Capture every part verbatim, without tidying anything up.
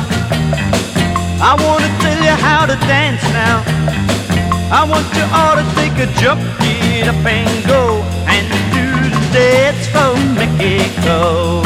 I wanna tell you how to dance now. I want you all to take a jump, get up and go, and do the dance from Mexico.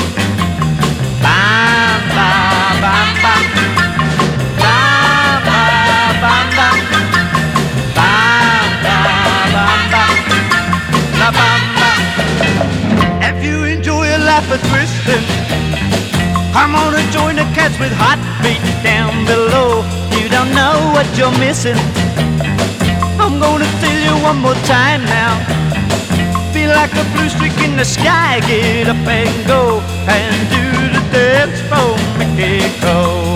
Bam, bam, bam, bam. Bam, bam, bam, bam. Bam, bam, bam, bam. La bam, bam. If you enjoy a laugh at twisting, come on and join the cats with hot feet down below. You don't know what you're missing. I'm gonna tell you one more time now. Feel like a blue streak in the sky. Get up and go and do the dance from Mexico.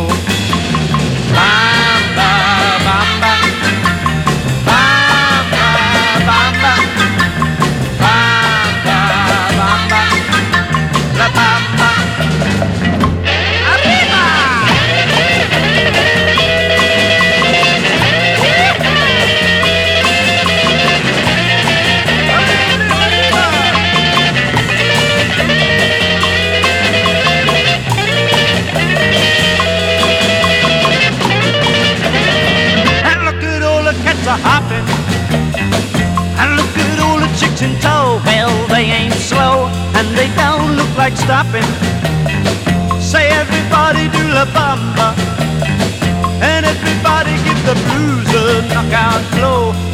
Bam, bam, bam, bam. Bam, bam, bam, bam. Bam, bam, bam, bam. La bam, bam. Hopping, and look at all the chicks in tow. Well, they ain't slow, and they don't look like stopping. Say everybody do la bamba, and everybody give the blues a knockout blow.